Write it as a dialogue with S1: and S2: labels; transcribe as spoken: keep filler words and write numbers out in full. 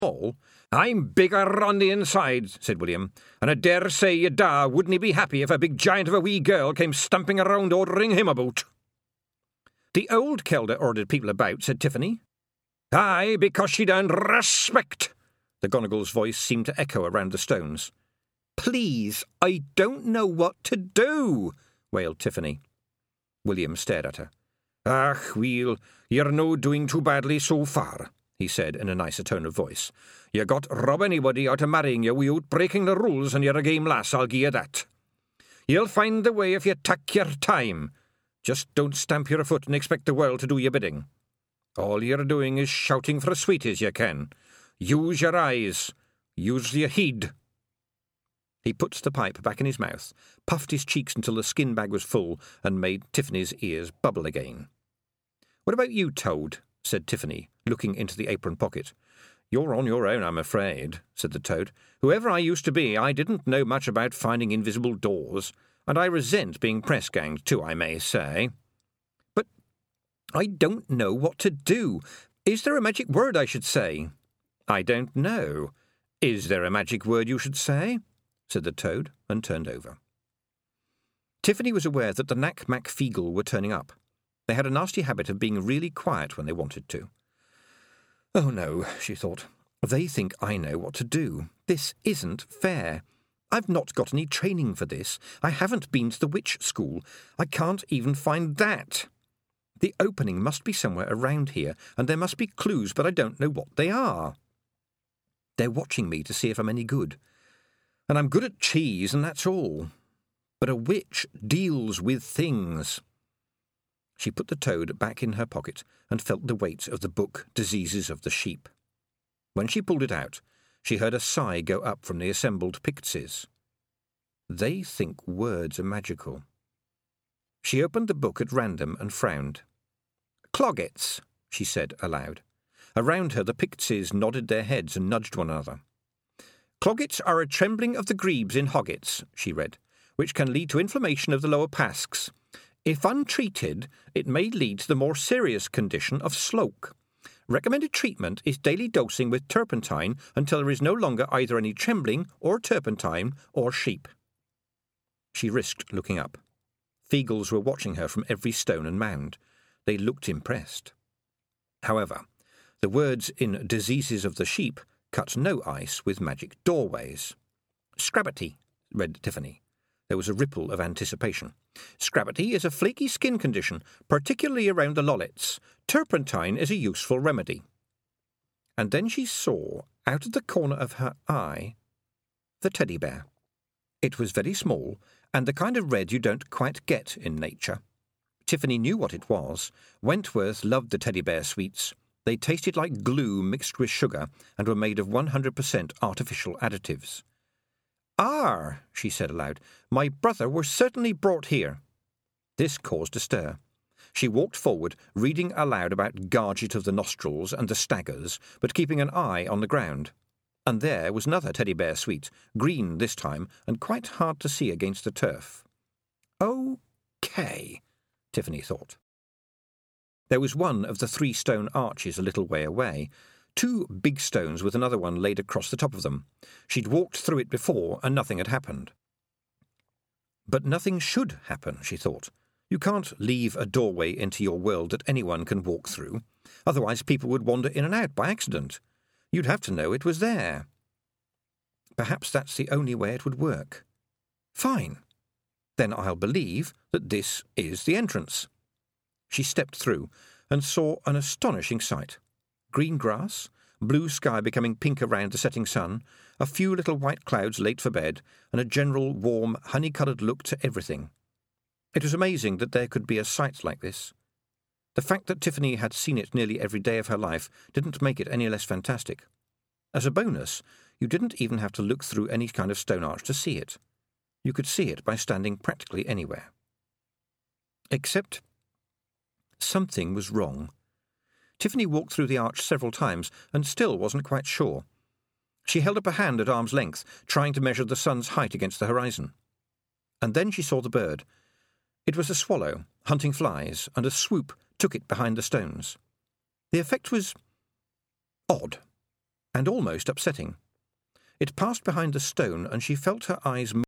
S1: All? I'm bigger on the inside, said William, and I dare say your da wouldn't he be happy if a big giant of a wee girl came stumping around ordering him about. The old Kelda ordered people about, said Tiffany. Aye, because she done respect. The Gonagall's voice seemed to echo around the stones. Please, I don't know what to do, wailed Tiffany. William stared at her. Ah, Weel, you're no doing too badly so far, he said in a nicer tone of voice. You got rob anybody out of marrying you without breaking the rules, and you're a game lass, I'll gie you that. You'll find the way if you take your time. Just don't stamp your foot and expect the world to do your bidding. All you're doing is shouting for as sweet as you can. Use your eyes. Use your heed. He put the pipe back in his mouth, puffed his cheeks until the skin bag was full, and made Tiffany's ears bubble again. What about you, Toad? Said Tiffany, looking into the apron pocket. You're on your own, I'm afraid, said the Toad. Whoever I used to be, I didn't know much about finding invisible doors, and I resent being press-ganged too, I may say. But I don't know what to do. Is there a magic word I should say? I don't know. Is there a magic word you should say? Said the Toad, and turned over. Tiffany was aware that the Knack-Mack Feegle were turning up. They had a nasty habit of being really quiet when they wanted to. Oh no, she thought. They think I know what to do. This isn't fair. I've not got any training for this. I haven't been to the witch school. I can't even find that. The opening must be somewhere around here, and there must be clues, but I don't know what they are. They're watching me to see if I'm any good. And I'm good at cheese, and that's all. But a witch deals with things. She put the Toad back in her pocket and felt the weight of the book Diseases of the Sheep. When she pulled it out, she heard a sigh go up from the assembled Pixies. They think words are magical. She opened the book at random and frowned. Cloggets, she said aloud. Around her the Pixies nodded their heads and nudged one another. Cloggets are a trembling of the grebes in hoggets, she read, which can lead to inflammation of the lower pasks. If untreated, it may lead to the more serious condition of sloke. Recommended treatment is daily dosing with turpentine until there is no longer either any trembling or turpentine or sheep. She risked looking up. Feegles were watching her from every stone and mound. They looked impressed. However, the words in Diseases of the Sheep cut no ice with magic doorways. Scrabbity, read Tiffany. There was a ripple of anticipation. Scrabbity is a flaky skin condition, particularly around the lollets. Turpentine is a useful remedy. And then she saw, out of the corner of her eye, the teddy bear. It was very small, and the kind of red you don't quite get in nature. Tiffany knew what it was. Wentworth loved the teddy bear sweets. They tasted like glue mixed with sugar and were made of one hundred percent artificial additives. Ah, she said aloud, my brother was certainly brought here. This caused a stir. She walked forward, reading aloud about Garget of the Nostrils and the Staggers, but keeping an eye on the ground. And there was another teddy bear sweet, green this time, and quite hard to see against the turf. OK, Tiffany thought. There was one of the three stone arches a little way away, two big stones with another one laid across the top of them. She'd walked through it before, and nothing had happened. But nothing should happen, she thought. You can't leave a doorway into your world that anyone can walk through. Otherwise people would wander in and out by accident. You'd have to know it was there. Perhaps that's the only way it would work. Fine. Then I'll believe that this is the entrance. She stepped through and saw an astonishing sight. Green grass, blue sky becoming pink around the setting sun, a few little white clouds late for bed, and a general warm, honey-coloured look to everything. It was amazing that there could be a sight like this. The fact that Tiffany had seen it nearly every day of her life didn't make it any less fantastic. As a bonus, you didn't even have to look through any kind of stone arch to see it. You could see it by standing practically anywhere. Except something was wrong. Tiffany walked through the arch several times and still wasn't quite sure. She held up a hand at arm's length, trying to measure the sun's height against the horizon. And then she saw the bird. It was a swallow, hunting flies, and a swoop took it behind the stones. The effect was odd. and almost upsetting. It passed behind the stone, and she felt her eyes